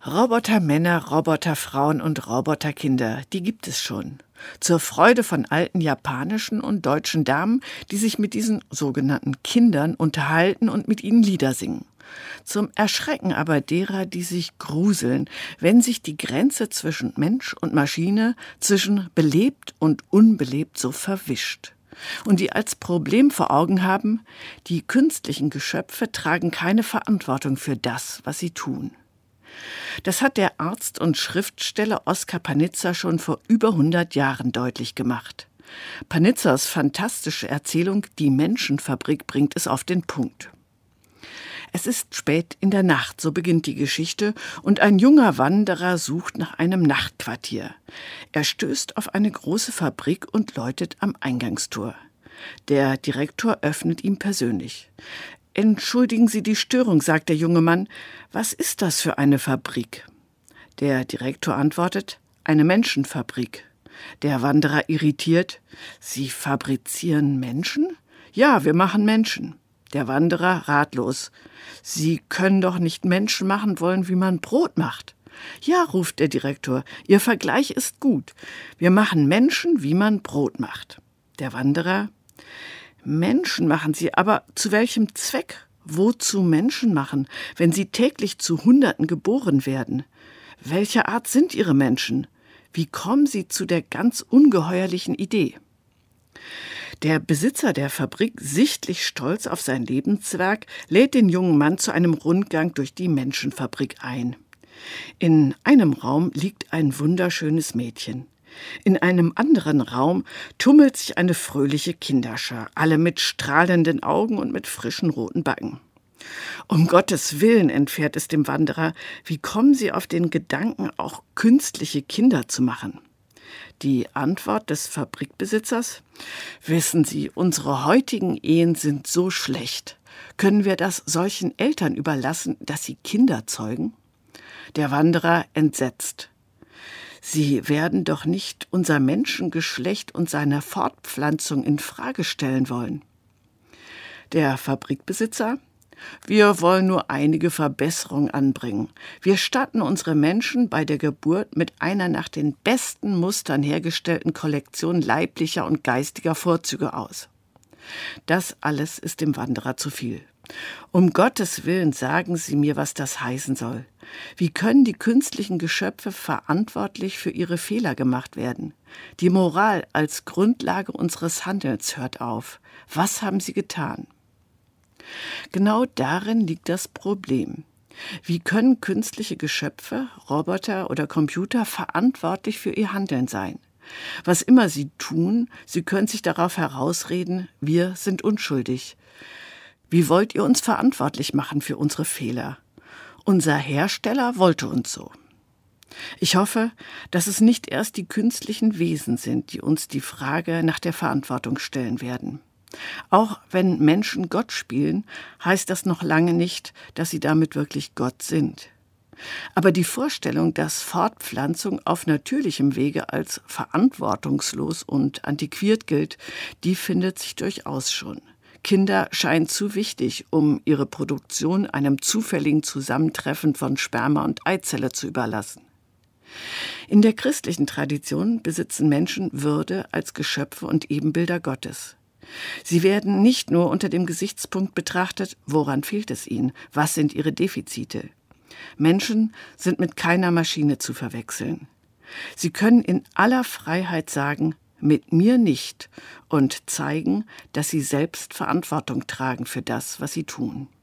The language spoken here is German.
Robotermänner, Roboterfrauen und Roboterkinder, die gibt es schon. Zur Freude von alten japanischen und deutschen Damen, die sich mit diesen sogenannten Kindern unterhalten und mit ihnen Lieder singen. Zum Erschrecken aber derer, die sich gruseln, wenn sich die Grenze zwischen Mensch und Maschine, zwischen belebt und unbelebt so verwischt. Und die als Problem vor Augen haben, die künstlichen Geschöpfe tragen keine Verantwortung für das, was sie tun. Das hat der Arzt und Schriftsteller Oskar Panizza schon vor über 100 Jahren deutlich gemacht. Panizzas fantastische Erzählung Die Menschenfabrik bringt es auf den Punkt. Es ist spät in der Nacht, so beginnt die Geschichte, und ein junger Wanderer sucht nach einem Nachtquartier. Er stößt auf eine große Fabrik und läutet am Eingangstor. Der Direktor öffnet ihm persönlich. »Entschuldigen Sie die Störung«, sagt der junge Mann. »Was ist das für eine Fabrik?« Der Direktor antwortet, »Eine Menschenfabrik«. Der Wanderer irritiert, »Sie fabrizieren Menschen?« »Ja, wir machen Menschen.« Der Wanderer ratlos, »Sie können doch nicht Menschen machen wollen, wie man Brot macht.« »Ja«, ruft der Direktor, »Ihr Vergleich ist gut. Wir machen Menschen, wie man Brot macht.« Der Wanderer, »Menschen machen Sie, aber zu welchem Zweck? Wozu Menschen machen, wenn sie täglich zu Hunderten geboren werden? Welcher Art sind Ihre Menschen? Wie kommen Sie zu der ganz ungeheuerlichen Idee?« Der Besitzer der Fabrik, sichtlich stolz auf sein Lebenswerk, lädt den jungen Mann zu einem Rundgang durch die Menschenfabrik ein. In einem Raum liegt ein wunderschönes Mädchen. In einem anderen Raum tummelt sich eine fröhliche Kinderschar, alle mit strahlenden Augen und mit frischen roten Backen. »Um Gottes Willen«, entfährt es dem Wanderer, »wie kommen Sie auf den Gedanken, auch künstliche Kinder zu machen?« Die Antwort des Fabrikbesitzers, »Wissen Sie, unsere heutigen Ehen sind so schlecht. Können wir das solchen Eltern überlassen, dass sie Kinder zeugen?« Der Wanderer entsetzt. »Sie werden doch nicht unser Menschengeschlecht und seine Fortpflanzung in Frage stellen wollen.« Der Fabrikbesitzer, »Wir wollen nur einige Verbesserungen anbringen. Wir statten unsere Menschen bei der Geburt mit einer nach den besten Mustern hergestellten Kollektion leiblicher und geistiger Vorzüge aus.« Das alles ist dem Wanderer zu viel. »Um Gottes Willen, sagen Sie mir, was das heißen soll. Wie können die künstlichen Geschöpfe verantwortlich für ihre Fehler gemacht werden? Die Moral als Grundlage unseres Handelns hört auf. Was haben Sie getan?« Genau darin liegt das Problem. Wie können künstliche Geschöpfe, Roboter oder Computer verantwortlich für ihr Handeln sein? Was immer sie tun, sie können sich darauf herausreden, wir sind unschuldig. Wie wollt ihr uns verantwortlich machen für unsere Fehler? Unser Hersteller wollte uns so. Ich hoffe, dass es nicht erst die künstlichen Wesen sind, die uns die Frage nach der Verantwortung stellen werden. Auch wenn Menschen Gott spielen, heißt das noch lange nicht, dass sie damit wirklich Gott sind. Aber die Vorstellung, dass Fortpflanzung auf natürlichem Wege als verantwortungslos und antiquiert gilt, die findet sich durchaus schon. Kinder scheinen zu wichtig, um ihre Produktion einem zufälligen Zusammentreffen von Sperma und Eizelle zu überlassen. In der christlichen Tradition besitzen Menschen Würde als Geschöpfe und Ebenbilder Gottes. Sie werden nicht nur unter dem Gesichtspunkt betrachtet, woran fehlt es ihnen, was sind ihre Defizite. Menschen sind mit keiner Maschine zu verwechseln. Sie können in aller Freiheit sagen, mit mir nicht, und zeigen, dass sie selbst Verantwortung tragen für das, was sie tun.